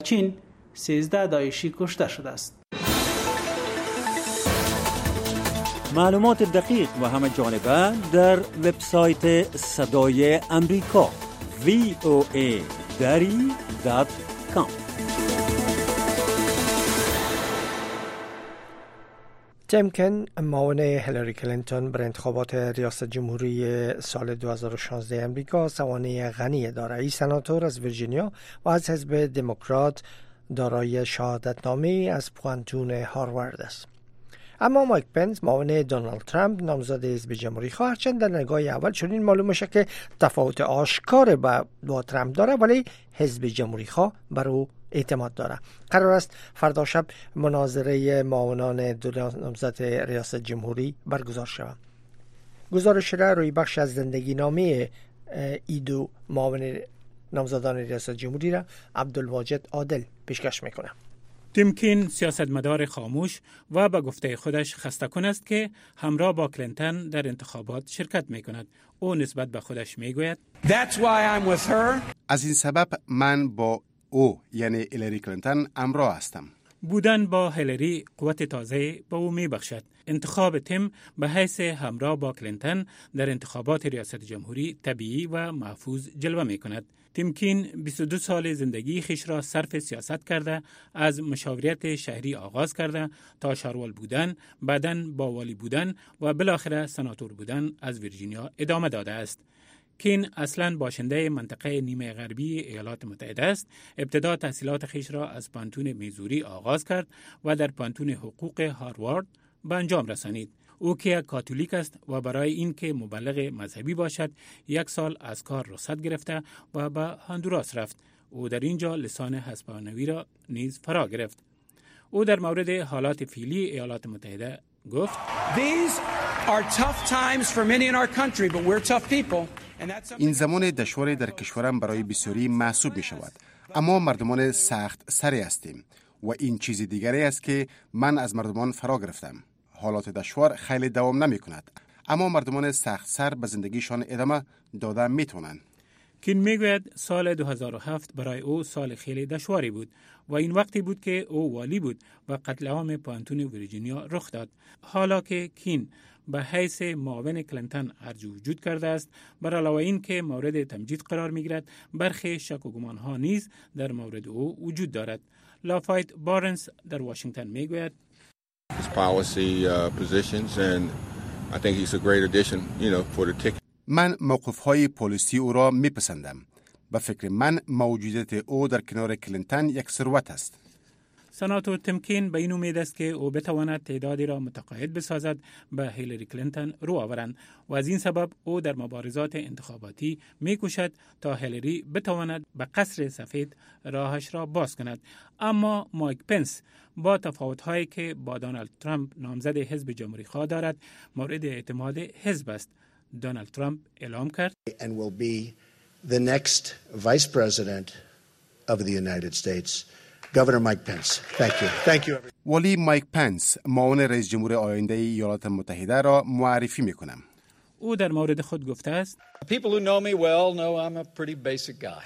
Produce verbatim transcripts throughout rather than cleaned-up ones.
چین سیزده داعشی کشته شده است. معلومات دقیق و همه جانبه در وبسایت صدای امریکا وی او ای دری دات کام. تیم کن معاون هیلاری کلینتون بر انتخابات ریاست جمهوری سال دو هزار و شانزده امریکا سوانح غنی دارایی سناتور از ویرجینیا و از حزب دموکرات دارای شهادتنامه از پوانتون هاروارد است. اما مایک پنس معاون دونالد ترامپ نامزد حزب جمهوری خواه هرچند در نگاه اول چنین معلوم میشه که تفاوت آشکار با, با ترامپ داره، ولی حزب جمهوری خواه بر او اعتماد داره. قرار است فردا شب مناظره معاونان دو نامزد ریاست جمهوری برگزار شود. گزارش را روی بخش از زندگی نامه ایدو معاون نامزدان ریاست جمهوری را عبدالواجد عادل پیشکش میکنه. تیم کین سیاستمدار خاموش و به گفته خودش خسته‌کن است که همراه با کلینتون در انتخابات شرکت میکند. او نسبت به خودش میگوید از این سبب من با او یعنی هیلاری کلینتون همراه هستم. بودن با هیلاری قوت تازه به او میبخشد. انتخاب تیم به حیث همراه با کلینتون در انتخابات ریاست جمهوری طبیعی و محفوظ جلوه میکند. تیم کین بیست و دو سال زندگی خیش را صرف سیاست کرده، از مشاوریت شهری آغاز کرده تا شاروال بودن، بعداً با والی بودن و بالاخره سناتور بودن از ویرجینیا ادامه داده است. کین اصلاً باشنده منطقه نیمه غربی ایالات متحده است. ابتدا تحصیلات خیش را از پانتون میزوری آغاز کرد و در پانتون حقوق هاروارد به انجام رسانید. او که کاتولیک است و برای اینکه مبلغ مذهبی باشد یک سال از کار رخصت گرفته و به هندوراس رفت. او در اینجا لسان هسپانوی را نیز فرا گرفت. او در مورد حالات فعلی ایالات متحده گفت: این زمان دشواری در کشورم برای بسیاری محسوب می شود، اما مردمان سخت سری هستیم و این چیز دیگری است که من از مردمان فرا گرفتم. حالات دشوار خیلی دوام نمی کند، اما مردمان سخت سر به زندگیشان ادامه داده می توانند. کین میگوید سال دو هزار و هفت برای او سال خیلی دشواری بود و این وقتی بود که او والی بود و قتل عام پانتون ویرجینیا رخ داد. حالا که کین به حیث معاون کلینتون ارج وجود کرده است، بر علاوه این که مورد تمجید قرار میگیرد، برخی شک و گمان ها نیز در مورد او وجود دارد. لافایت بارنز در واشنگتن میگوید: his policy uh, positions and I think he's a great addition, you know, for the ticket. من موقف‌های پلیسی او را میپسندم. به فکر من موجودیت او در کنار کلینتون یک ثروت است. سناتور تیم کین به این امید است که او بتواند تعدادی را متقاعد بسازد به هیلاری کلینتون رو آورند و از این سبب او در مبارزات انتخاباتی میکوشد تا هیلاری بتواند به قصر سفید راهش را باز کند. اما مایک پنس با تفاوت‌هایی که با دونالد ترامپ نامزد حزب جمهوری خواه دارد مورد اعتماد حزب است. دونالد ترامپ اعلام کرد and will be the next vice president of the United States, Governor Mike Pence. Thank you. Thank you. ولی مایک پنس معاون رئیس جمهور آینده ایالات متحده را معرفی میکنم. او در مورد خود گفته است: People who know me well know I'm a pretty basic guy.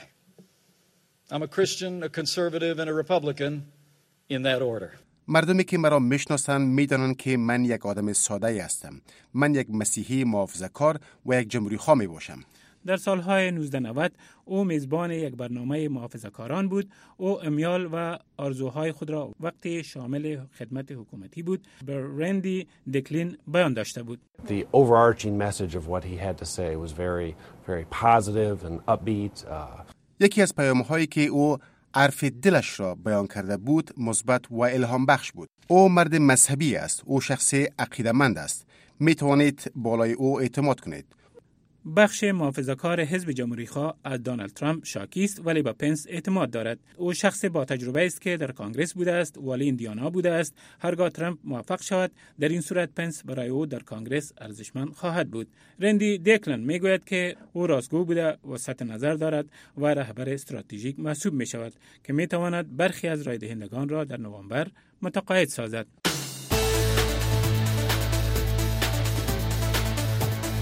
I'm a Christian, a conservative and a Republican in that order. مردمی که مرا میشناسند میدانند که من یک آدم ساده هستم. من یک مسیحی محافظه‌کار و یک جمهوری خواه می باشم. در سالهای نوزده نود او میزبان یک برنامه محافظه‌کاران بود. او امیال و آرزوهای خود را وقتی شامل خدمت حکومتی بود به رندی دکلین بیان داشته بود. The overarching message of what he had to say was very very positive and upbeat. Uh... یکی از پیام‌هایی که او حرف دلش را بیان کرده بود مثبت و الهام بخش بود. او مرد مذهبی است. او شخص عقیده‌مند است. می توانید بالای او اعتماد کنید. بخش محافظه‌کار حزب جمهوری خواه از دونالد ترامپ شاکی است ولی به پنس اعتماد دارد. او شخص با تجربه است که در کانگرس بوده است، والی ایندیانا بوده است. هرگاه ترامپ موفق شود در این صورت پنس برای او در کانگرس ارزشمند خواهد بود. رندی دکلن میگوید که او راستگو بوده و سطح نظر دارد و رهبر استراتژیک محسوب می شود که می تواند برخی از رای دهندگان را در نوامبر متقاعد سازد.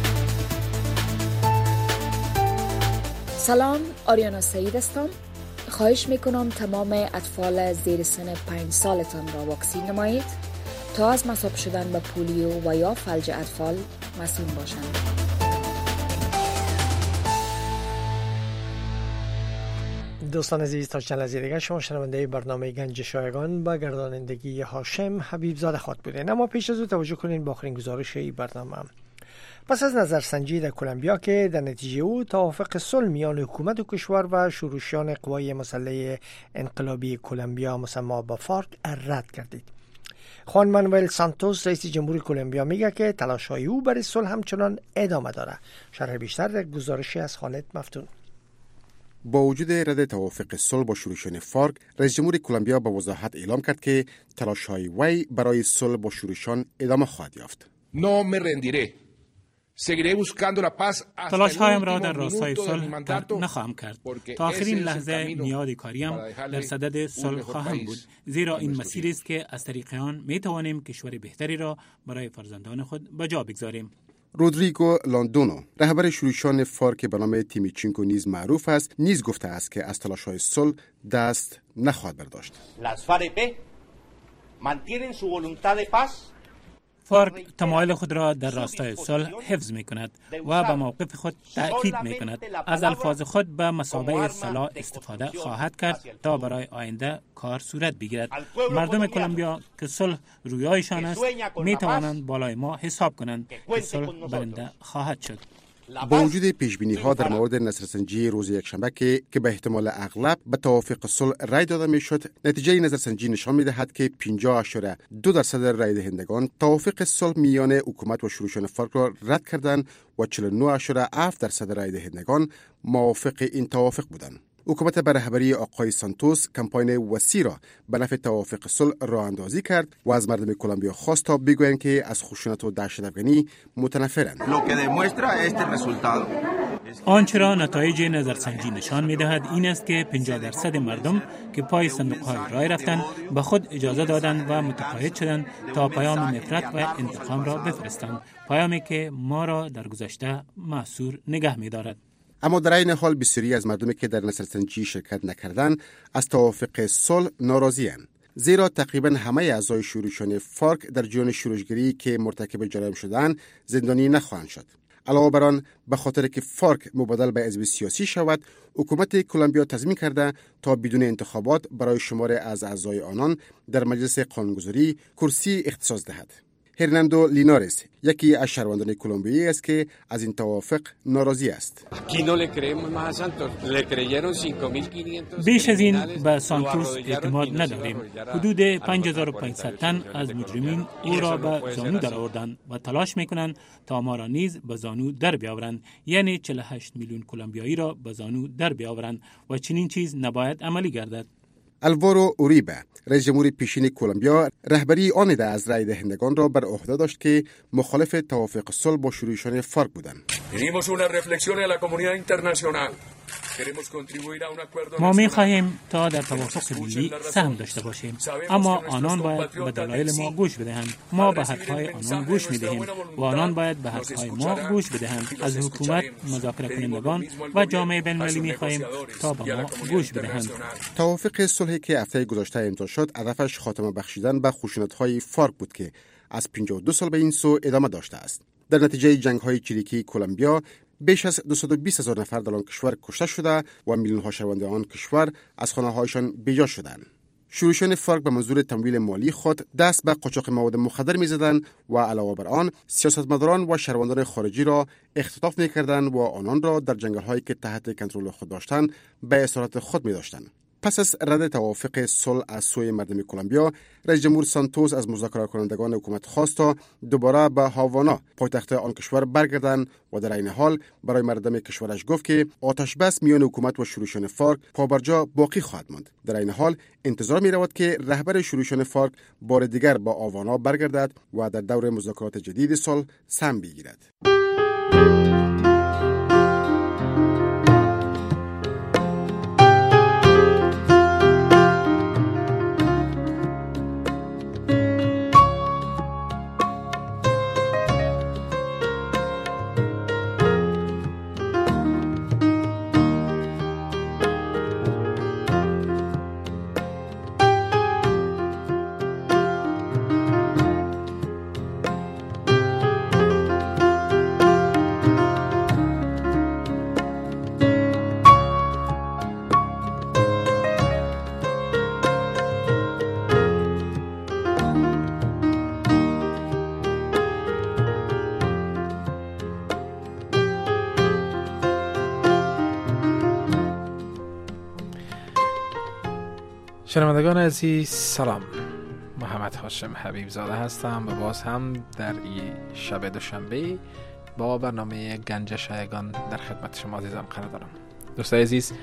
سلام، آریانا سعید هستم. خواهش میکنم تمام اطفال زیر سن پنج سالتان را واکسین نمایید تا از مصاب شدن به پولیو و یا فلج اطفال مسئول باشند. دوستان عزیز، تا چند لحظه دیگر شما شنونده برنامه گنج شایگان با گردانندگی هاشم حبیب زاده خود بودین. اما پیش از او توجه کنین با آخرین گزارش این برنامه. پس از نظرسنجی در کلمبیا که در نتیجه او توافق صلح میان حکومت و کشور و شورشیان قوای مسلح انقلابی کلمبیا مسمى به فارک رد کردید. خوان مانوئل سانتوس رئیس جمهوری کلمبیا میگه که تلاش‌های او برای صلح همچنان ادامه داره. شرح بیشتر در گزارشی از خالد مفتون. با وجود رد توافق صلح با شورشیان فارک، رئیس جمهور کلمبیا با وضاحت اعلام کرد که تلاش‌های وی برای صلح با شورشیان ادامه خواهد یافت. No me rendiré. Seguiré buscando la paz. تلاش هایم را در راستای صلح ترک نخواهم کرد. تا آخرین لحظه میاد کاریم در صدد صلح خواهم بود، زیرا این مسیر است که از طریق آن می توانیم کشور بهتری را برای فرزندان خود به جا بگذاریم. رودریگو لاندونو، رهبر شورشیان فارک به نام تیمیچینکو نیز معروف است، نیز گفته است که از تلاش‌های صلح دست نخواهد برداشت. فارک تمایل خود را در راستای صلح حفظ می کند و به موقف خود تأکید می کند. از الفاظ خود به مثابه سلاح استفاده خواهد کرد تا برای آینده کار صورت بگیرد. مردم کلمبیا که صلح رویایشان است می توانند بالای ما حساب کنند که صلح برنده خواهد شد. با وجود پیشبینی ها در مورد نظرسنجی روز یکشنبه که که به احتمال اغلب به توافق صلح رای داده می شد، نتیجه نظرسنجی نشان می دهد که پنجاه اشاره دو درصد رای دهندگان توافق صلح میان حکومت و شورشیان فارک را رد کردند و چهل و نه اشاره هفت درصد رای دهندگان موافق این توافق بودند. حکومت به رهبری آقای سانتوس کمپاین وسیع را به نفع توافق صلح راه اندازی کرد و از مردم کلمبیا خواست تا بگویند که از خشونت و دهشت‌افکنی متنفرند. آنچه را نتایج نظرسنجی نشان می‌دهد این است که پنجاه درصد مردم که پای صندوق‌های رای رفتند به خود اجازه دادند و متقاعد شدند تا پیام نفرت و انتقام را بفرستند، پیامی که ما را در گذشته محصور نگه می‌دارد. اما در این حال بسیاری از مردمی که در نظرسنجی شرکت نکردند از توافق صلح ناراضی‌اند، زیرا تقریبا همه اعضای شورشیان فارک در جریان شورشگری که مرتکب جرایم شدند زندانی نخواهند شد. علاوه بر آن، به خاطر که فارک مبادل به حزب سیاسی شود، حکومت کلمبیا تضمین کرده تا بدون انتخابات برای شمار از اعضای آنان در مجلس قانونگذاری کرسی اختصاص دهد. هرناندو لینارس یکی از شهروندان کلمبیایی است که از این توافق ناراضی است. بیش از این به سانتوس اعتماد نداریم. حدود پنج هزار و پانصد تن از مجرمین او را به زانو در آوردند و تلاش میکنند تا ما را نیز به زانو در بیاورند، یعنی چهل و هشت میلیون کلمبیایی را به زانو در بیاورند و چنین چیز نباید عملی گردد. الوارو اوریبه، رئیس جمهور پیشین کلمبیا، رهبری آن عده از رای دهندگان را بر عهده داشت که مخالف توافق صلح با شورشیان فارک بودند. ما می خواهیم تا در توافق ملی سهم داشته باشیم، اما آنان باید به دلایل ما گوش بدهند. ما به حقهای آنان گوش می دهیم و آنان باید به حقهای ما گوش بدهند. از حکومت، مذاکره کنندگان و جامعه بین المللی می خواهیم تا به ما گوش بدهند. توافق صلحی که هفته گذشته امضا شد، هدفش خاتمه بخشیدن به خشونت‌های فارک بود که از پنجاه و دو سال به این سو ادامه داشته است. در نتیجه جنگ‌های چریکی کلمبیا بیش از دویست و بیست هزار نفر در آن کشور کشته شده و میلیون‌ها شهروند آن کشور از خانه‌هایشان بیجا شدند. شورشیان فارک به منظور تمویل مالی خود دست به قاچاق مواد مخدر می‌زدند و علاوه بر آن سیاستمداران و شهروندان خارجی را اختطاف می‌کردند و آنان را در جنگل‌هایی که تحت کنترل خود داشتند به اسارت خود می‌داشتند. پس از رد توافق صلح از سوی مردم کلمبیا، رئیس جمهور سانتوس از مذاکره کنندگان حکومت خواست تا دوباره به هاوانا، پایتخت آن کشور، برگردند و در این حال برای مردم کشورش گفت که آتش بس میان حکومت و شورشیان فارک پابرجا باقی خواهد ماند. در این حال انتظار می رود که رهبر شورشیان فارک بار دیگر با هاوانا برگردد و در دور مذاکرات جدید صلح سهم بگیرد. شنوندگان عزیز سلام، محمد هاشم حبیب زاده هستم و باز هم در این شب دوشنبه با برنامه گنج شایگان در خدمت شما عزیزم قرار دارم. دوستای عزیز،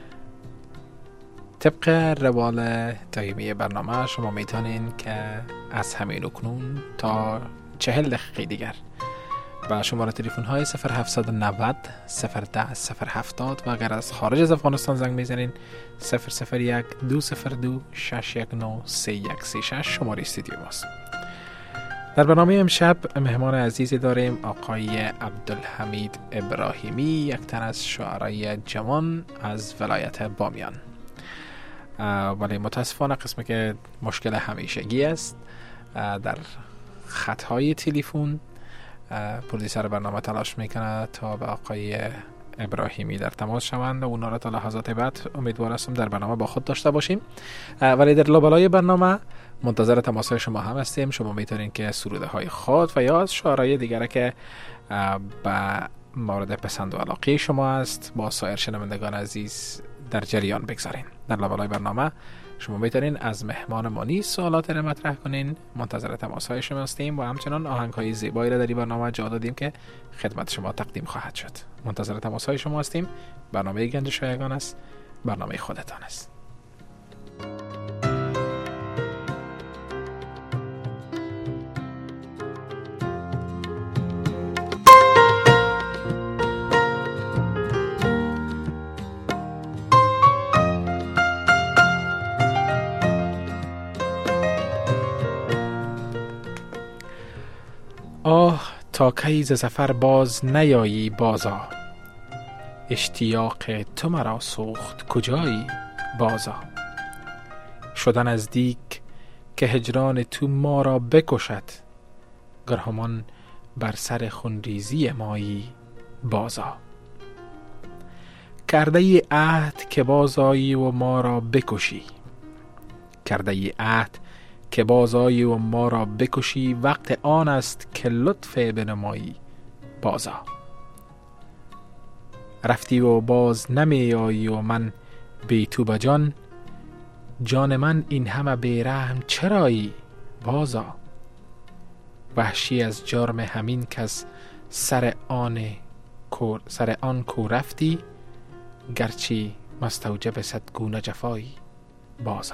طبق روال دائمی برنامه شما میتونین که از همین اکنون تا چهل دقیقه دیگر با شماره تلفن های صفر هفت نه صفر صفر ده صفر هفتاد و اگر از خارج از افغانستان زنگ میزنین صفر صفر یک دو صفر دو شش یک نه سه یک سه شش شماره استودیو ماست. در برنامه امشب مهمان عزیزی داریم، آقای عبدالحمید ابراهیمی، یک تن از شعرای جوان از ولایت بامیان. ولی متاسفانه قسمی که مشکل همیشگی است، در خطهای تلفن پرودیسر برنامه تلاش میکنه تا با آقای ابراهیمی در تماس شوند و اونا را تا لحظات بعد امیدوار هستم در برنامه با خود داشته باشیم. ولی در لابلای برنامه منتظر تماس های شما هم هستیم. شما میتونین که سروده های خود و یا از شعرهای دیگره که با مورد پسند و علاقه شما است با سایر شنوندگان عزیز در جریان بگذارین. در لابلای برنامه شما میتونین از مهمان مانی سوالات را مطرح کنین. منتظر تماس های شما هستیم و همچنان آهنگ های زیبایی را در این برنامه جا دادیم که خدمت شما تقدیم خواهد شد. منتظر تماس های شما هستیم. برنامه گنج شایگان است، برنامه خودتان است. آه تا کی ز سفر باز نیایی بازا، اشتیاق تو مرا سوخت کجایی بازا. شدن از دیک که هجران تو ما را بکشد، گرهمان بر سر خونریزی مایی بازا. کرده ای عهد که بازایی و ما را بکشی، کرده ای عهد که بازایی و ما را بکشی، وقت آن است که لطف بنمایی بازا. رفتی و باز نمی آیی و من بی تو بجان، جان من این همه بیرحم چرایی بازا. وحشی از جرم همین کس سر آن کور سر آن کو رفتی، گرچه مستوجب صد گونه جفایی بازا.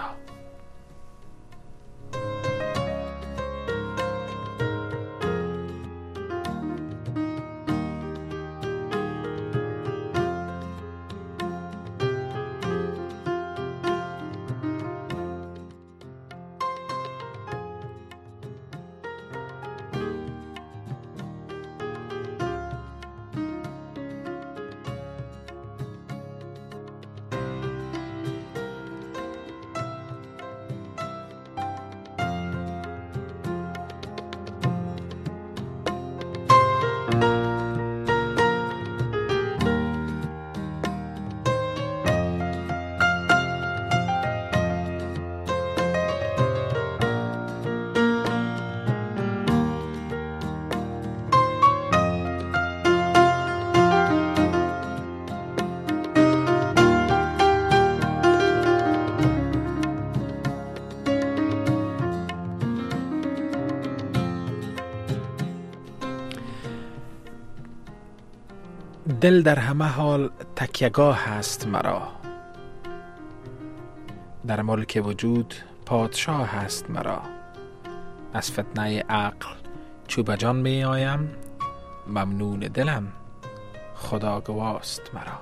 دل در همه حال تکیه‌گاه هست مرا، در ملک وجود پادشاه هست مرا. از فتنه عقل چوب جان می آیم، ممنون دلم خدا گواست مرا.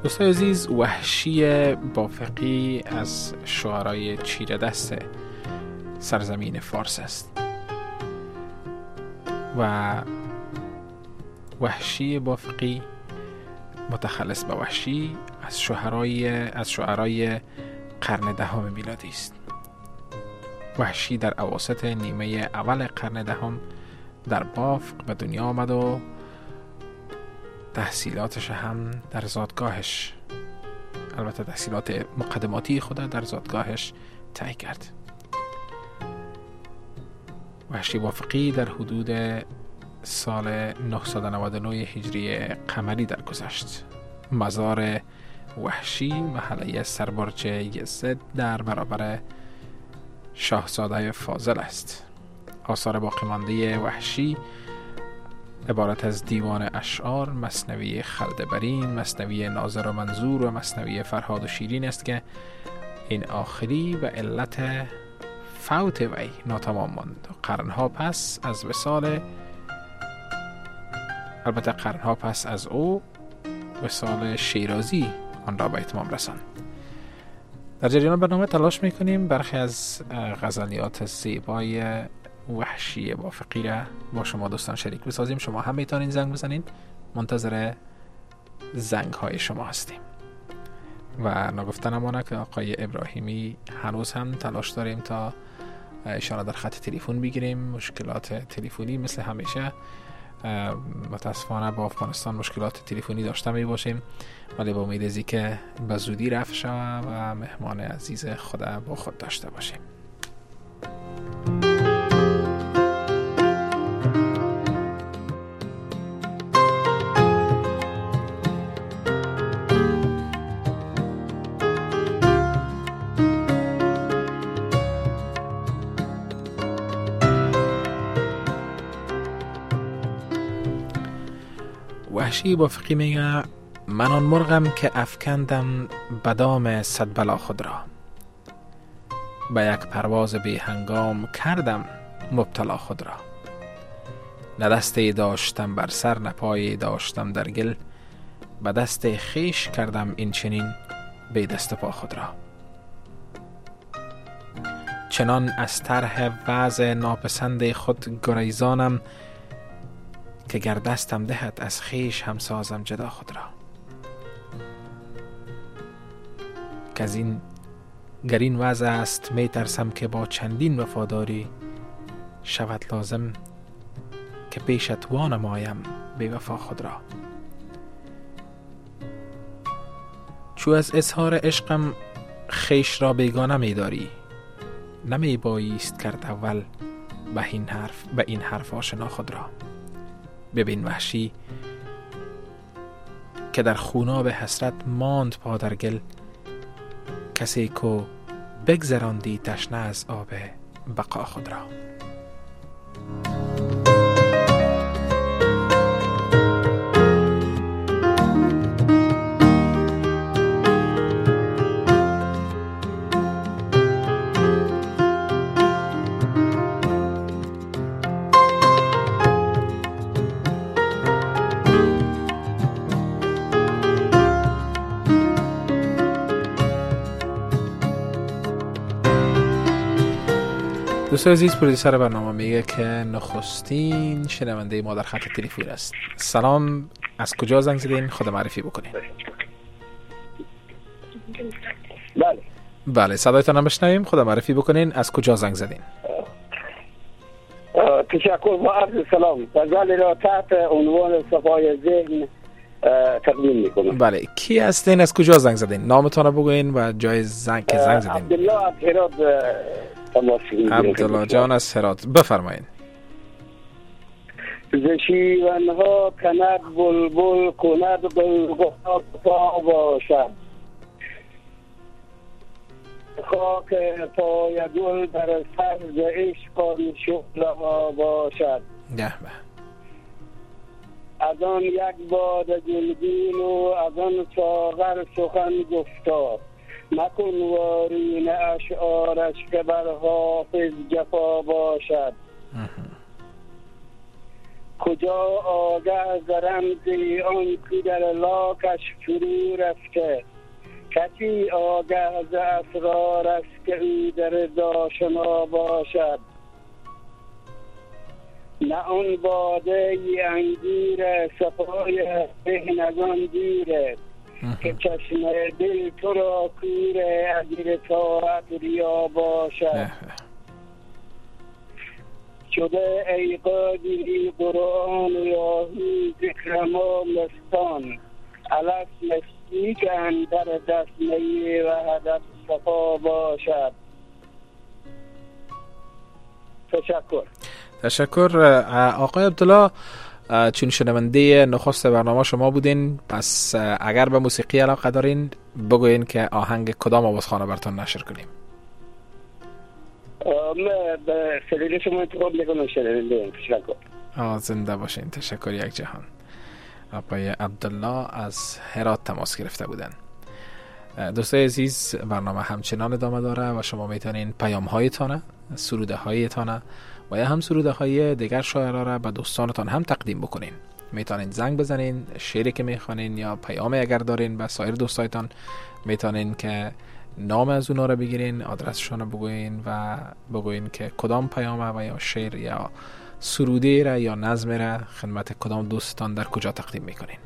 دوستای عزیز، وحشی بافقی از شعرای چیره دست سرزمین فارس است و وحشی بافقی متخلص به وحشی از شعرای از شعرای قرن دهم میلادی است. وحشی در اواسط نیمه اول قرن دهم در بافق به دنیا آمد و تحصیلاتش هم در زادگاهش، البته تحصیلات مقدماتی خود در زادگاهش طی کرد. وحشی بافقی در حدود سال نهصد و نود و نه هجری قمری درگذشت. مزار وحشی محله سربرج یزد در برابر شاهزاده فاضل است. آثار باقی مانده وحشی عبارت از دیوان اشعار، مثنوی خلدبرین، مثنوی ناظر و منظور و مثنوی فرهاد و شیرین است که این آخری و علت فوت وی ناتمام ماند. قرنها پس از وصال البته قرنها پس از او وصال شیرازی آن را به اتمام رساند. در جریان برنامه تلاش میکنیم برخی از غزلیات زیبای وحشی بافقی را با شما دوستان شریک بسازیم. شما هم میتونین زنگ بزنین، منتظر زنگ های شما هستیم. و نگفته نمانه که آقای ابراهیمی هنوز هم تلاش داریم تا ایشان در خط تلفن بگیریم. مشکلات تلفنی مثل همیشه متاسفانه با افغانستان مشکلات تلفنی داشته می باشیم، ولی با امید ازی که به زودی رفع شود و مهمان عزیز خود با خود داشته باشیم. وحشی بافقی میگه من آن مرغم که افکندم بدام صد بلا خود را، به یک پرواز بی هنگام کردم مبتلا خود را. نه دستی داشتم بر سر، نه پایی داشتم در گل، به دست خیش کردم این چنین بی دست پا خود را. چنان از طرح وضع ناپسند خود گریزانم، که گر دستم دهد از خیش هم سازم جدا خود را. که از این گر این وضع است می ترسم که با چندین وفاداری شود لازم، که پیشت وانمایم بی وفا خود را. چو از اظهار عشقم خیش را بیگانه می داری، نمی بایست کرد اول به این حرف به این حرف آشنا خود را. ببین وحشی که در خوناب حسرت ماند پا در گل، کسی کو بگذراندی تشنه از آب بقا خود را. دوست عزیز، پرودیسر برنامه میگه که نخستین شنونده ما در خط تلفن است. سلام، از کجا زنگ زدین؟ خود معرفی بکنین. بله بله صدایتان هم بشنویم. خود معرفی بکنین، از کجا زنگ زدین؟ تشکر با عرض سلام. غزل را تحت عنوان صفای ذهن تقدیم میکنم. بله، کی هستین؟ از کجا زنگ زدین؟ نامتون رو بگوین و جای زنگ که زنگ زدین. عبدالله از هرات. عبدالله جان از هرات، بفرمایید. ز شیونها کند بلبل کند گلگاه پا باشد، خاک پای گل در سرز عشق آن شعله ها باشد. از آن یک باد گلگون و از آن ساغر سخن گفتار، مکن وارین اشعارش که بر حافظ جفا باشد. کجا آگه ز رمزی آن که در لاکش فرو رفته. کسی آگه ز اسرار است که او در رضا شما باشد. نه آن باده ی انگور صفای بهنگان دیره که چشم دل تو را کوره اگر طاعت ریا باشد. شده ای قادری قرآن یاهی ذکر ما مستان علف مستی که اندر دست نی و هدف صفا باشد. تشکر. تشکر آقای عبدالله. چون شنونده نخست برنامه شما بودین، پس اگر به موسیقی علاقه دارین بگوین که آهنگ کدام آوازخانه براتون نشر کنیم. من به سلیل شما انتخاب میکنم شنونده. تشکر. زنده باشین. تشکر یک جهان. آقای عبدالله از هرات تماس گرفته بودن. دوستای عزیز، برنامه همچنان ادامه داره و شما میتونین پیام هایتان، سروده هایتان و یا هم سروده های دیگر شاعرها را به دوستانتان هم تقدیم بکنین. میتونین زنگ بزنین، شعری که میخوانین یا پیامی اگر دارین به سایر دوستایتان میتونین که نام از اونا را بگیرین، آدرسشون را بگوین و بگوین که کدام پیام و یا شعر یا سروده را یا نظم را خدمت کدام دوستان در کجا تقدیم میکنین.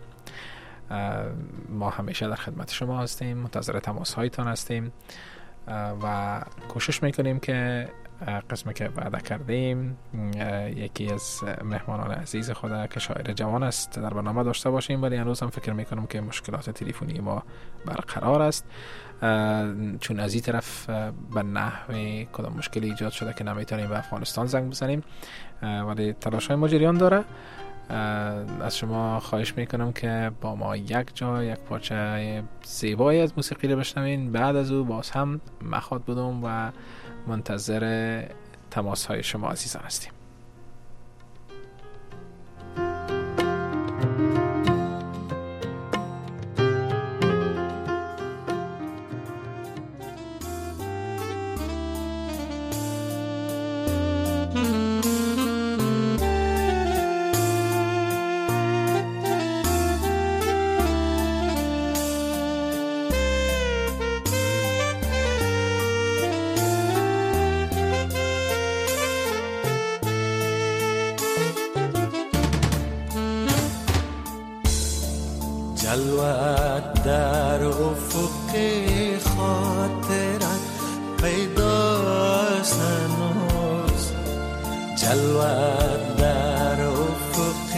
ما همیشه در خدمت شما هستیم، منتظر تماس هایتان هستیم و کوشش میکنیم که قسمی که وعده کردیم یکی از مهمانان عزیز خدا که شاعر جوان است در برنامه داشته باشیم، ولی هنوز هم فکر میکنم که مشکلات تلفنی ما برقرار است، چون از این طرف به نحوی کدام مشکلی ایجاد شده که نمیتونیم به افغانستان زنگ بزنیم، ولی تلاش های ما جریان داره. از شما خواهش میکنم که با ما یک جا یک پارچه زیبایی از موسیقی رو بشنوین. بعد از او باز هم مخاط بودم و منتظر تماس های شما عزیزان هستیم. جلوت در افق خاطرت پیداست هنوز، جلوت در افق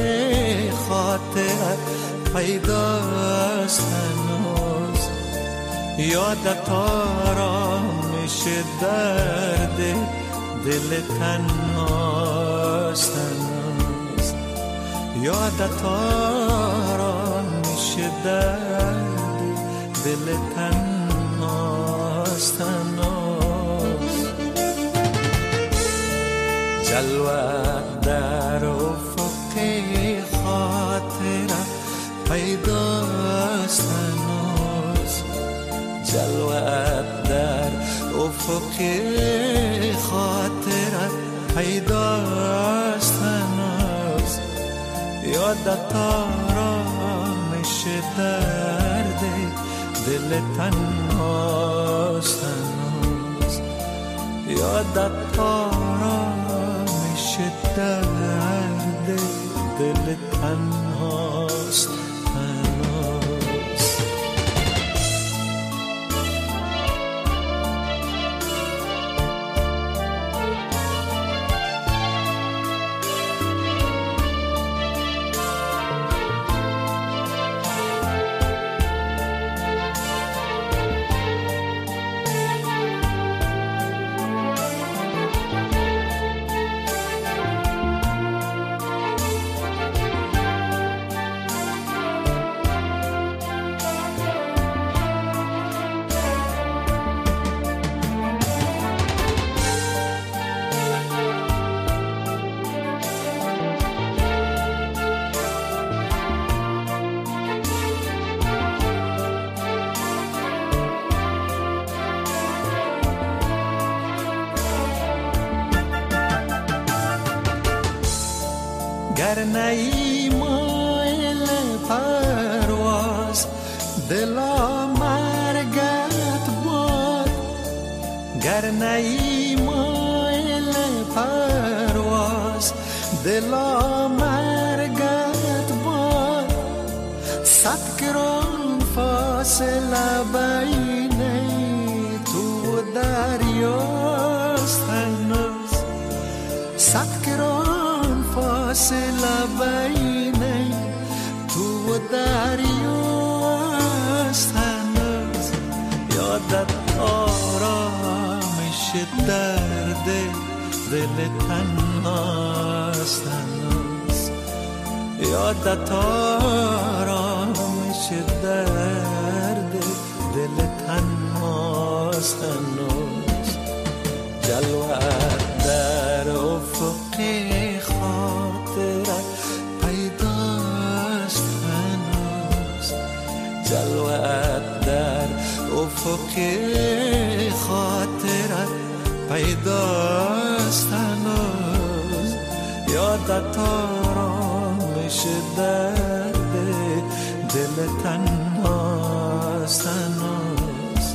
خاطرت پیداست هنوز، یادت آرامش درد دل تنهاست هنوز، یادت آرامش درد دل تنهاست هنوز، جلوت در افق خاطرت پیداست هنوز، جلوت در افق خاطرت پیداست هنوز، یادت آرامش درد دل تنهاست هنوز، یادت آرامش درد دل تنهاست هنوز. گر نی مایل پرواز دلا مرگت باد گر نی مایل پرواز دلا مرگت باد صد گرام فاصله بین تو دریاست هنوز صد گرام فاصله بین تو دریاست هنوز یادت آرامش درد دل تنهاست هنوز یادت آرامش درد دل تنهاست هنوز جلوت در افق خاطرت پیداست هنوز جلوت در افق خاطرت پیداست هنوز یادت آرامش درد دل تنهاست هنوز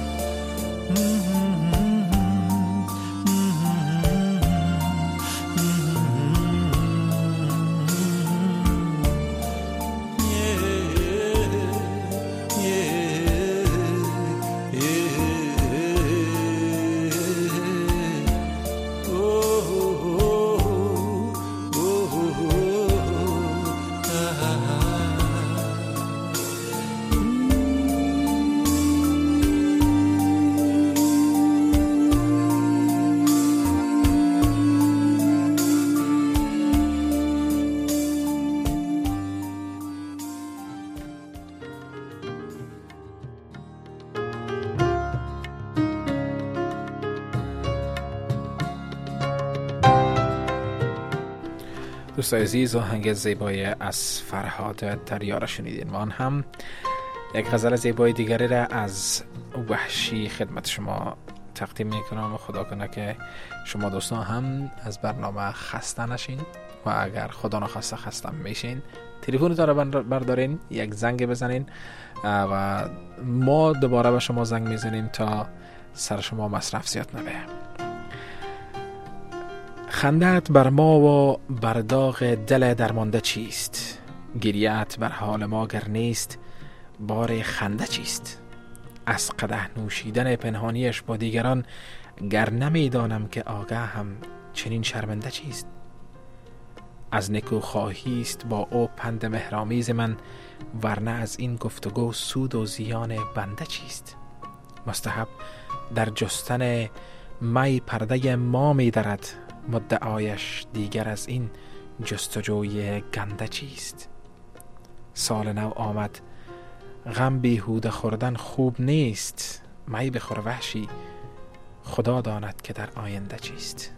دوستای عزیز، آهنگ زیبای از فرهاد تریار شنیدین. ما هم یک غزل زیبای دیگری را از وحشی خدمت شما تقدیم میکنم و خدا کنه که شما دوستان هم از برنامه خسته نشین و اگر خدا نخواسته خسته میشین تلفنتون را بردارین، یک زنگ بزنین و ما دوباره به شما زنگ میزنیم تا سر شما مصرف زیاد نبه. خندت بر ما و بر داغ دل درمانده چیست؟ گریت بر حال ما گر نیست بار خنده چیست؟ از قدح نوشیدن پنهانیش با دیگران گر نمیدانم که آگاه هم چنین شرمنده چیست؟ از نکو خواهیست با او پند مهرامیز من ورنه از این گفتگو سود و زیان بنده چیست؟ مستحب در جستن می پرده ما می درد مدعایش دیگر از این جستجوی گنده چیست؟ سال نو آمد غم بیهوده خوردن خوب نیست، می بخور وحشی خدا داند که در آینده چیست.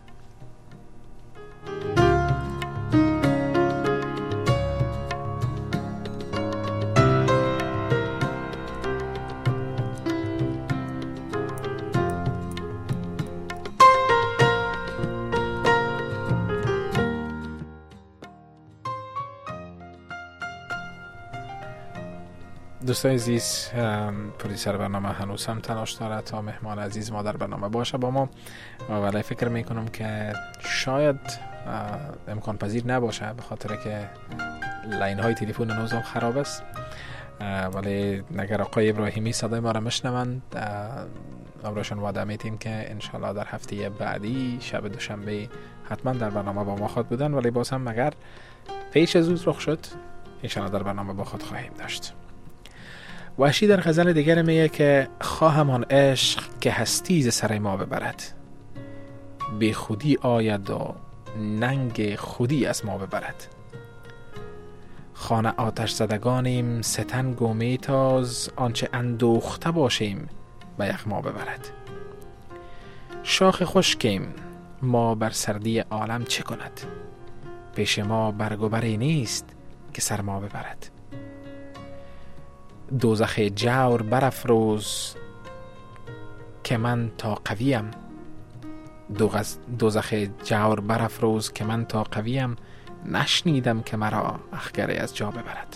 دوستان عزیز، پروڈیوسر برنامه هنوز هم تلاش داره تا مهمان عزیز ما در برنامه باشه با ما، ولی فکر میکنم که شاید امکان پذیر نباشه به خاطر که لاین های تلفن هنوز هم خراب است. ولی اگر آقای ابراهیمی صدای ما را میشنوند امروشون وعده میتیم که انشالله در هفته بعدی شب دوشنبه حتما در برنامه با ما خواهد بودن، ولی باز هم اگر پیش از روز رخ شد انشالله در برنامه با خود خواهیم داشت. وحشی در غزل دیگر میگه که خواهم آن عشق که هستی ز سر ما ببرد، بی خودی آید و ننگ خودی از ما ببرد. خانه آتش زدگانیم ستن گومی تاز، آنچه اندوخته باشیم به یغما ببرد. شاخ خشکیم ما بر سردی عالم چه کند، پیش ما برگ و بری نیست که سرما ببرد. دوزخ جور برافروز که من تا قویم، دوزخ جور برافروز که من تا قویم، نشنیدم که مرا اخگری از جا ببرد.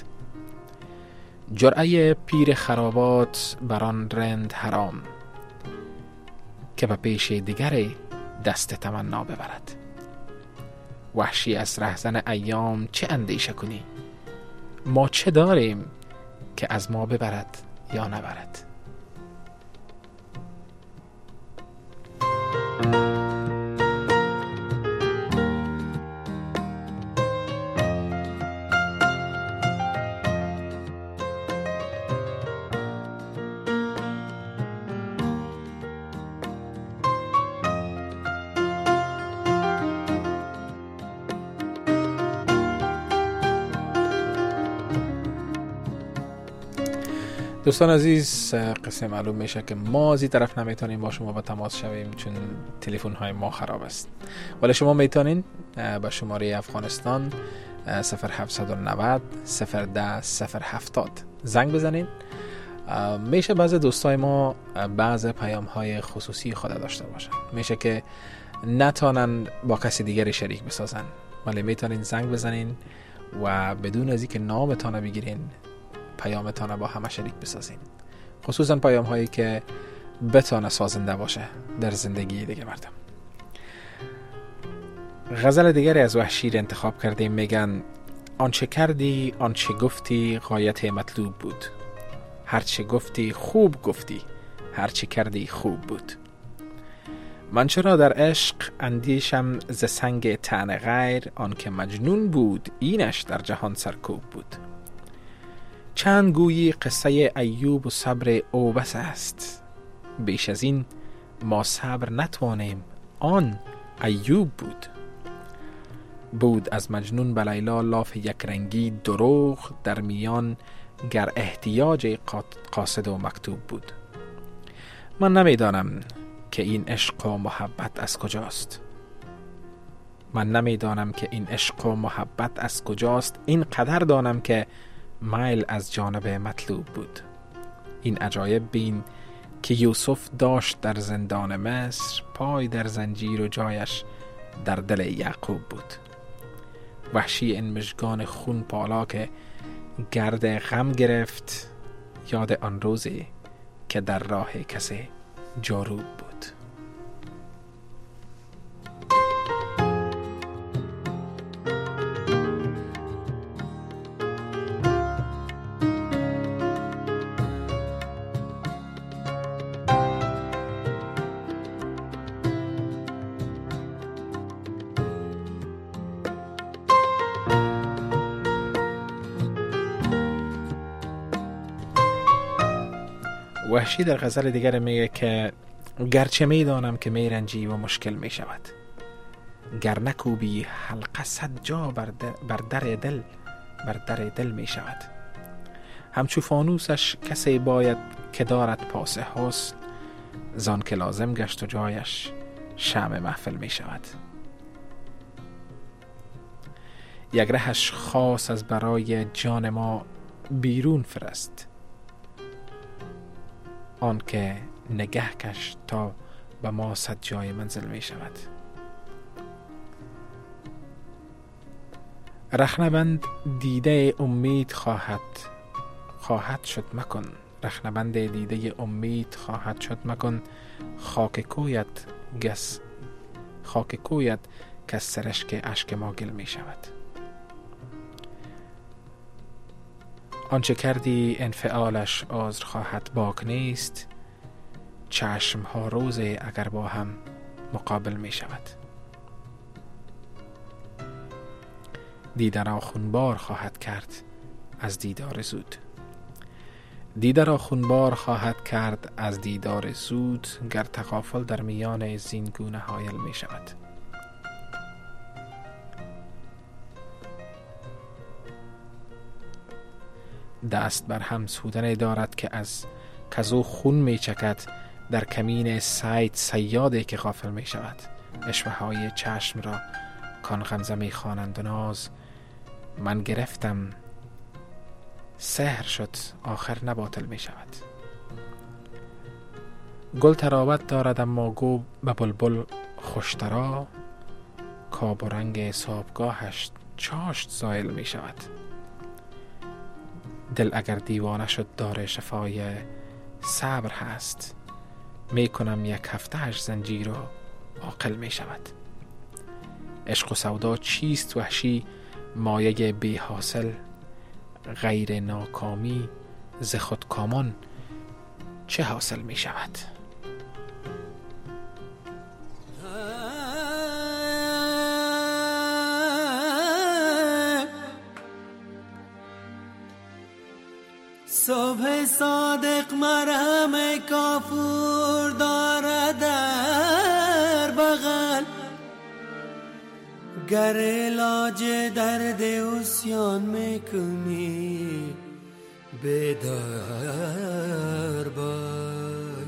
جرعه پیر خرابات بران رند حرام که به پیش دیگری دست تمنا ببرد. وحشی از رهزن ایام چه اندیشه کنی؟ ما چه داریم که از ما ببرد یا نبرد؟ دوستان عزیز، قصه معلوم میشه که ما از این طرف نمیتونیم با شما با تماس شویم چون تلفن های ما خراب است، ولی شما میتونین با شماره افغانستان صفر هفتصد و نود صفر ده صفر هفتاد زنگ بزنین. میشه بعض دوستای ما بعض پیام های خصوصی خود داشته باشن، میشه که نتونن با کسی دیگری شریک بسازن، ولی میتونین زنگ بزنین و بدون از اینکه نامتان بگیرین پیامتان با همه شریک بسازین، خصوصا پیام هایی که بتانه سازنده باشه در زندگی دیگه مردم. غزل دیگری از وحشی را انتخاب کردیم، میگن آنچه کردی آنچه گفتی غایت مطلوب بود، هرچه گفتی خوب گفتی، هرچه کردی خوب بود. من چرا در عشق اندیشم ز سنگ طعن غیر، آنکه مجنون بود اینش در جهان سرکوب بود. چند گویی قصه ایوب و صبر او بس است، بیش از این ما صبر نتوانیم آن ایوب بود. بود از مجنون به لیلا لاف یک رنگی دروغ، در میان گر احتیاج قاصد و مکتوب بود. من نمیدانم که این عشق و محبت از کجاست، من نمیدانم که این عشق و محبت از کجاست، این قدر دانم که میل از جانب مطلوب بود. این عجایب بین که یوسف داشت در زندان مصر، پای در زنجیر و جایش در دل یعقوب بود. وحشی این مژگان خون پالا که گرد غم گرفت، یاد آن روزی که در راه کسی جاروب بود. وحشی در غزل دیگر میگه که گرچه میدانم که میرنجی و مشکل میشود، گر نکوبی حلقه صد جا بر در دل بر در دل میشود. همچو فانوسش کسی باید که دارد پاس حسن، زان که لازم گشت و جایش شمع محفل میشود. یک رهش خاص از برای جان ما بیرون فرست، آن که نگه کش تا به ما صد جای منزل می شود. رخنبند دیده امید خواهد خواهد شد مکن، رخنبند دیده امید خواهد شد مکن، خاک کویت گس خاک کویت که سرش که اشک ما گل می شود. آنچه کردی انفعالش عذر خواهد باک نیست، چشم ها روزه اگر با هم مقابل می شود. دیده را خونبار خواهد کرد از دیدار زود، دیده را خونبار خواهد کرد از دیدار زود، گر تغافل در میان زینگونه حایل می شود. دست بر هم سودن دارد که از کزو خون می چکد، در کمین سید سیاده که غافل می شود. اشوه های چشم را کان غمزه می خوانند و ناز، من گرفتم سحر شد آخر نباطل می شود. گل تراوت دارد اما گو به بلبل خوشترا، کاب و رنگ صابگاهش چاشت زائل می شود. دل اگر دیوانه شد داره شفای صبر هست، می کنم یک هفتهش زنجیر و عاقل می شود. عشق و سودا چیست وحشی مایه بی حاصل، غیر ناکامی ز خودکامان چه حاصل می شود؟ صبح صادق مرهم کافور دارد در بغل، گر علاج درد عصیان میکنی بیدار باش.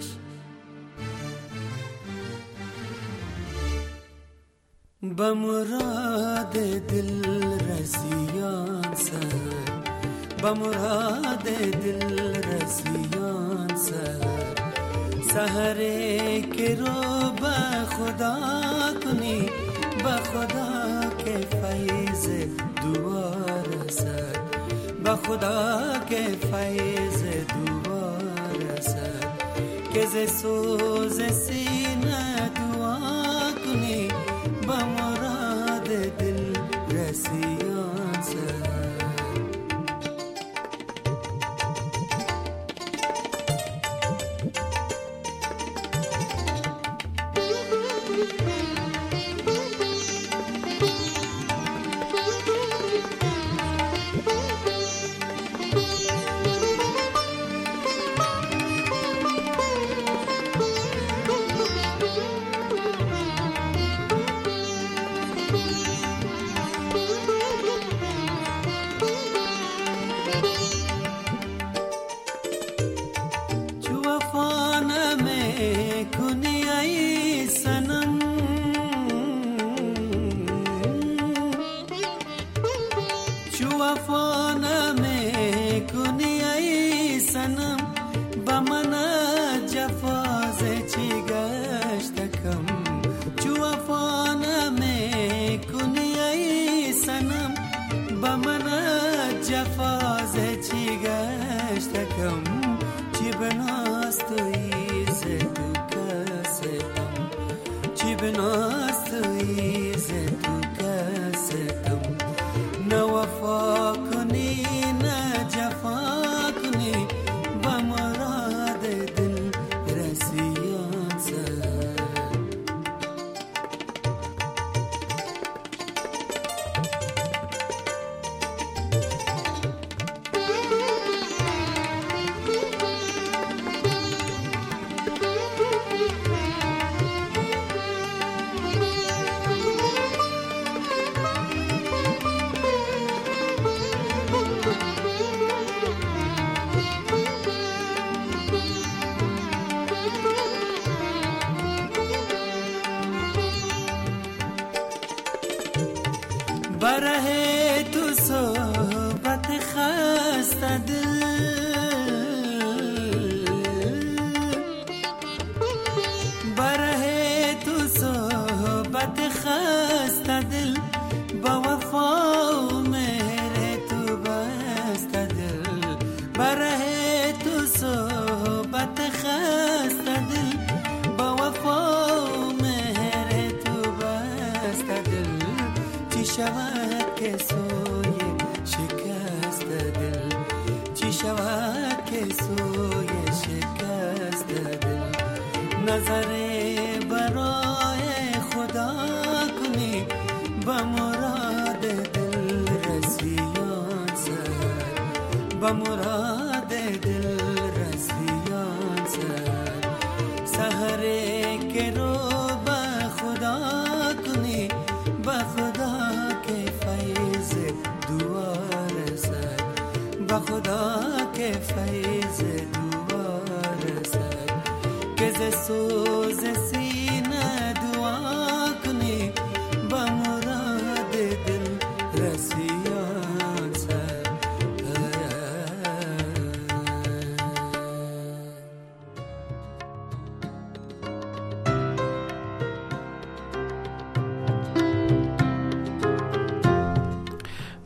به مراد دل رسیان سر، به مراد دل رسیان سر، سحره که رو به خدا کنی، به خدا که فیض دعا رسد، به خدا که فیض دعا رسد، که ز سوز سینه دعا کنی، به مراد دل رسیان سر. بره تو صحبت خسته دل، بره تو صحبت خسته دل، با وفا و مهر تو بسته دل، بره تو صحبت خسته دل، با وفا و مهر تو بسته دل، چی شود که سوی شکست دل، چی شود که سوی شکست دل، نظر برای خدا کنی، به مراد دل رسیان سر، به مراد دل رسیان سر، سحره که رو به خدا کنی، به خدا که فیض دعا رسد، به خدا که فیض دعا رسد، که ز سوز سینه دعا کنی، به مراد دل رسیان سر.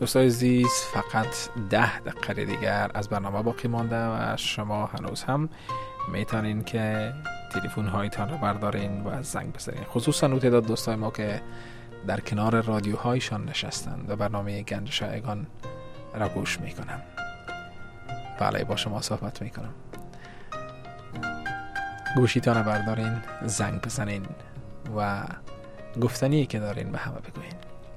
دوستای عزیز، فقط ده دقیقه دیگر از برنامه باقی مانده و شما هنوز هم میتونین که تلفن هایتان رو بردارین و زنگ بزنین، خصوصا اون تعداد دوستای ما که در کنار رادیوهایشان نشستند و برنامه گنج شایگان را گوش میکنم. بله، با شما صحبت میکنم. گوشیتان رو بردارین، زنگ بزنین و گفتنی که دارین به همه بگوین.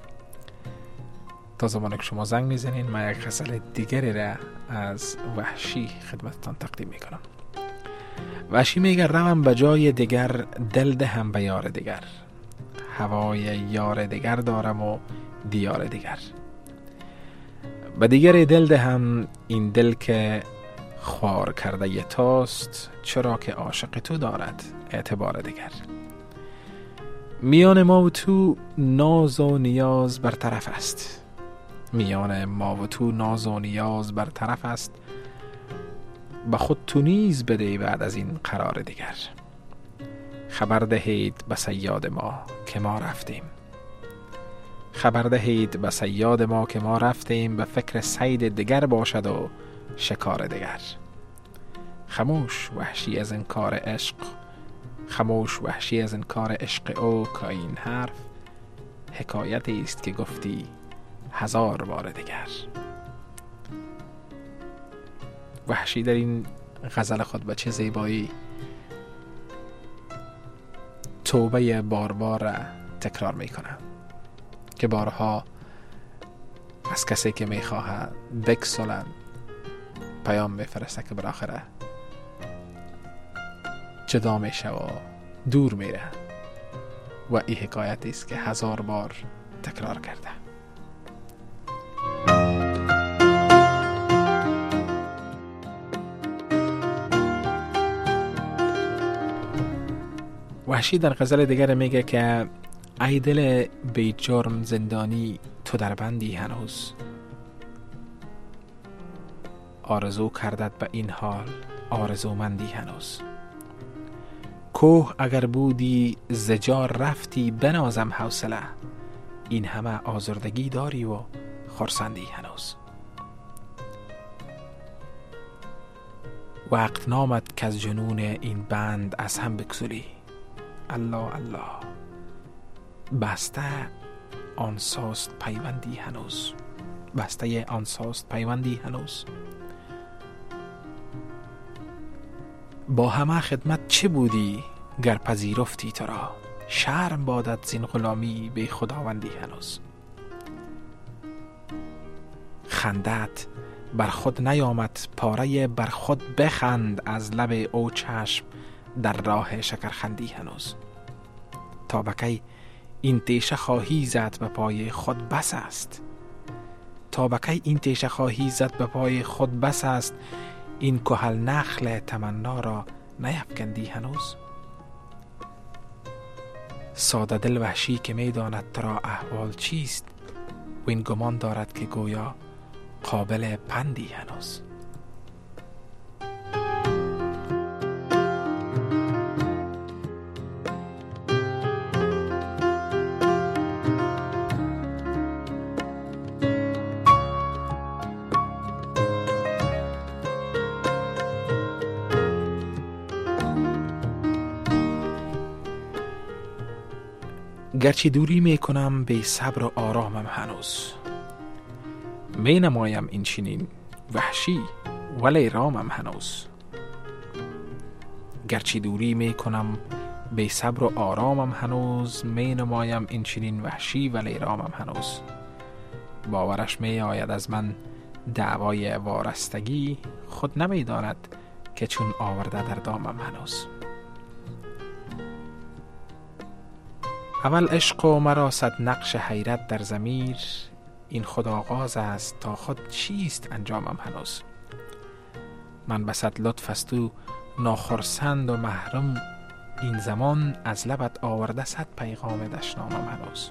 تا زمانی که شما زنگ میزنین من یک غزل دیگری را از وحشی خدمتتان تقدیم میکنم. وحشی میگه روم به جای دیگر، دل دهم به یار دیگر، هوای یار دیگر دارم و دیار دیگر. به دیگر دل دهم این دل که خوار کرده ی توست، چرا که عاشق تو دارد اعتبار دیگر. میان ما و تو ناز و نیاز برطرف است، میان ما و تو ناز و نیاز برطرف است. به خود تو نیز بده بعد از این قرار دیگر. خبر دهید به صیاد ما که ما رفتیم، خبر دهید به صیاد ما که ما رفتیم. به فکر صید دیگر باشد و شکار دیگر. خموش وحشی از انکار عشق، خموش وحشی از انکار عشق او، که این حرف حکایتی است که گفتی هزار بار دیگر. وحشی در این غزل خود به چه زیبایی توبه بار بار را تکرار میکنه که بارها از کسی که میخواه بکسلن پیام میفرسته که بالاخره جدا میشه و دور میره و این حکایتی است که هزار بار تکرار کرده. وحشی در غزل دیگر میگه که ای دل بی جرم زندانی، تو در بندی هنوز. آرزو کردت به این حال، آرزومندی هنوز. کوه اگر بودی زجار رفتی، بنازم حوصله. این همه آزردگی داری و خرسندی هنوز. وقت نامد که از جنون این بند از هم بگسلی. الله الله، بسته آن ساست پیوندی هنوز، بسته آن ساست پیوندی هنوز. با همه خدمت چه بودی گر پذیرفتی تو را، شرم بادت زین غلامی به خداوندی هنوز. خندت بر خود نیامد پاره، بر خود بخند از لب او چشم در راه شکرخندی هنوز. تا بکی این تیشه خواهی زد به پای خود بس است، تا بکی این تیشه خواهی زد به پای خود بس است. این کهل نخل تمنا را نیفکندی هنوز. ساده دل وحشی که میداند ترا احوال چیست، و این گمان دارد که گویا قابل پندی هنوز. گرچه دوری میکنم بی صبر و آرامم هنوز. می نمایم این چنین وحشی ولی رامم هنوز. گرچه دوری میکنم بی صبر و آرامم هنوز. می نمایم این چنین وحشی ولی رامم هنوز. باورش می آید از من دعوای وارستگی، خود نمی داند که چون آورده در دامم هنوز. اول عشق و مرا صد نقش حیرت در ضمیر، این خود آغاز است تا خود چیست انجامم هنوز. من بسط لطف است و ناخرسند و محرم، این زمان از لبت آورده صد پیغام دشنامم هنوز.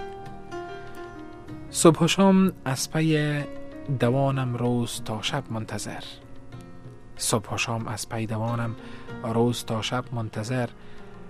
صبح و شام از پی دوانم روز تا شب منتظر، صبح و شام از پی دوانم روز تا شب منتظر.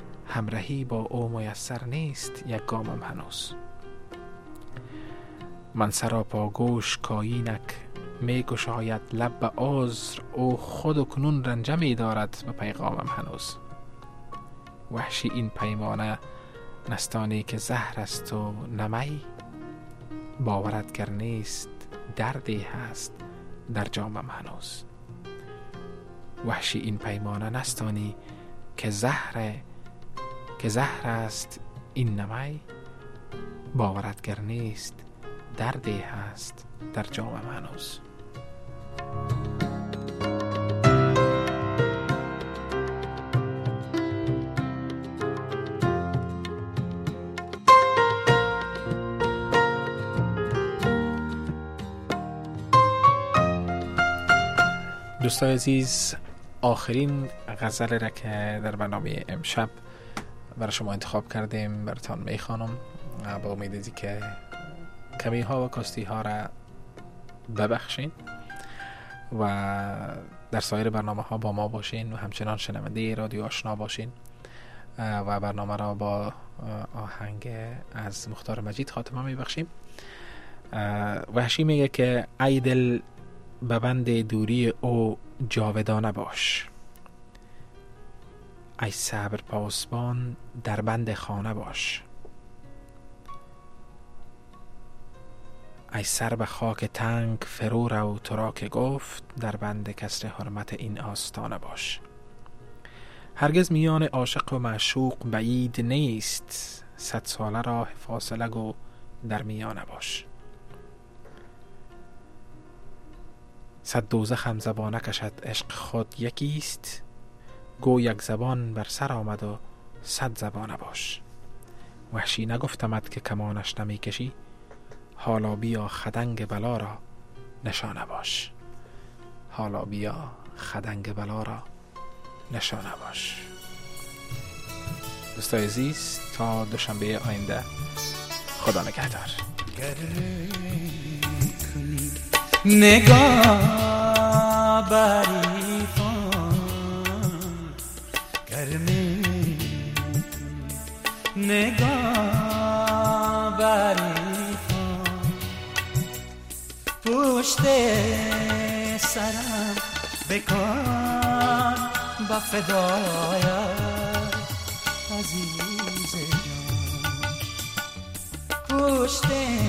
همراهی با او میسر نیست یک گامم هنوز. من سراپاگوش کاینک می گشاید لب به عذر، او خود کنون رنجه می دارد به پیغامم هنوز. وحشی این پیمانه نستانی که زهر است و نمی، باورت گر نیست دردی هست در جامم هنوز. وحشی این پیمانه نستانی که زهر که زهر است این نمی، باورت گر نیست دردی هست در جامم هنوز. دوستای عزیز، آخرین غزل را که در برنامه امشب برای شما انتخاب کردیم براتان میخوانم، با امید ازی که کمی ها و کاستی ها را ببخشین و در سایر برنامه ها با ما باشین و همچنان شنونده رادیو آشنا باشین و برنامه را با آهنگ از مختار مجید خاتمه میبخشیم. وحشی میگه که ای دل به بند دوری او جاودانه باش، ای صبر پاسبان در بند خانه باش، ای سر به خاک تنگ فرو رو تو را که گفت، در بند کسر حرمت این آستانه باش. هرگز میان عاشق و معشوق بعید نیست، صد ساله راه فاصله گو در میانه باش. صد دوزخ هم زبانه کشد عشق خود یکیست، گو یک زبان بر سر آمد و صد زبانه باش. وحشی نگفتمت که کمانش نمی کشی، حالا بیا خدنگ بلا را نشانه باش، حالا بیا خدنگ بلا را نشانه باش. دوستای عزیز، تا دوشنبه آینده خدا نگهدار. نگاه بری کن گرمی، نگاه بری کن پشت سرم بکن با فدایت عزیز جان، پشت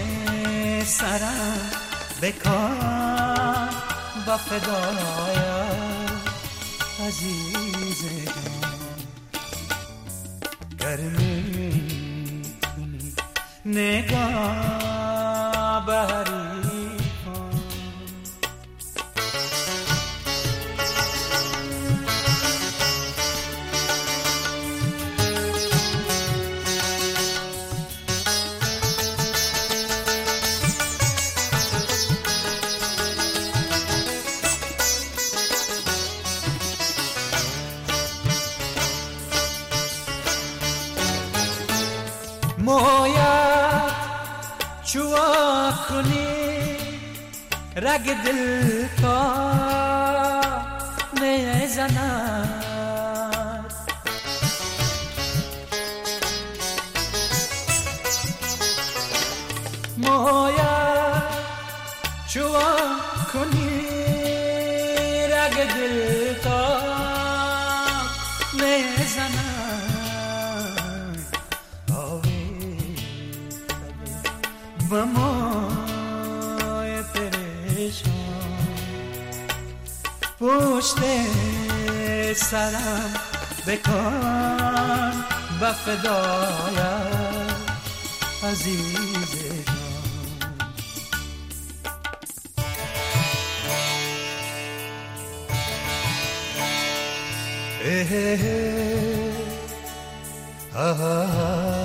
سرم بکن با فدایت عزیز جان. گرمی کنی نگاه بری کن. مویت چوا کنی رگ دل تا میزند، مویت چوا کنی رگ دل تا میزند، و مای پریشان پشت سرم بکن با فدایت عزیز جان. اه اه اه